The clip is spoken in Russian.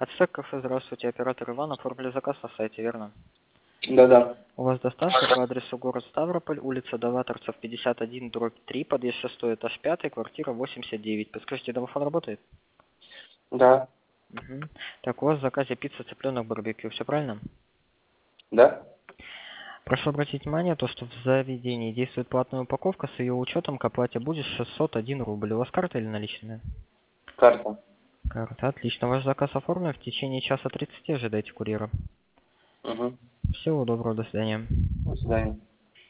Ацтек кафе, здравствуйте, оператор Иван, оформили заказ на сайте, верно? Да-да. У вас доставка по адресу город Ставрополь, улица Доваторцев, 51/3, подъезд 6, этаж 5, квартира 89. Подскажите, домофон работает? Да. Угу. Так, у вас в заказе пицца, цыпленок, барбекю, все правильно? Да. Прошу обратить внимание, то, что в заведении действует платная упаковка, с ее учетом к оплате будет 601 рубль. У вас карта или наличная? Карта. Карта, отлично. Ваш заказ оформлен, в течение часа 30 ожидайте курьера. Угу. Всего доброго, до свидания. До свидания.